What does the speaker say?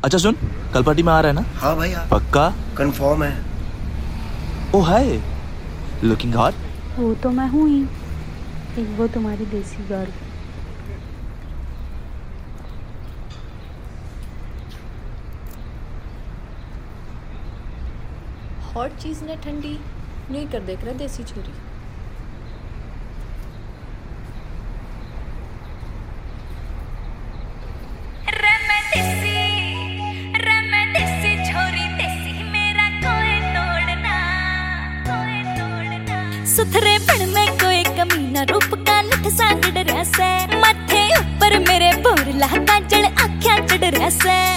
अच्छा सुन, कल पार्टी में आ रहा है ना? हाँ भाई हाँ। पक्का? कंफर्म है। Oh hi, looking hot. वो तो मैं हूँ ही, एक वो तुम्हारी देसी गर्ल। हॉट चीज ने ठंडी नहीं कर देख रहा देसी छोरी। सुथरे पण में कोई कमी ना, रूप का लठ सा डर से, माथे ऊपर मेरे बोरला काजल आँखें चढ़ रहा से।